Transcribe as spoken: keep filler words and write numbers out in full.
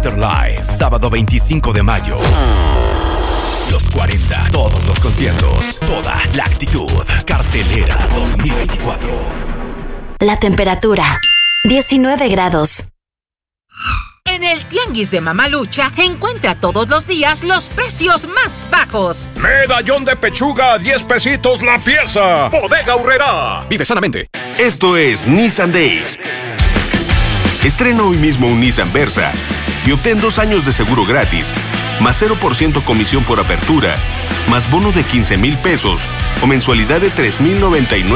Afterlife, sábado veinticinco de mayo. Los cuarenta, todos los conciertos, toda la actitud. Cartelera dos mil veinticuatro. La temperatura, diecinueve grados. En el Tianguis de Mamalucha, encuentra todos los días los precios más bajos. Medallón de pechuga, diez pesitos la pieza. Bodega Aurrerá. Vive sanamente. Esto es Nissan Days. Estrena hoy mismo un Nissan Versa y obtén dos años de seguro gratis, más cero por ciento comisión por apertura, más bono de quince mil pesos o mensualidad de tres mil noventa y nueve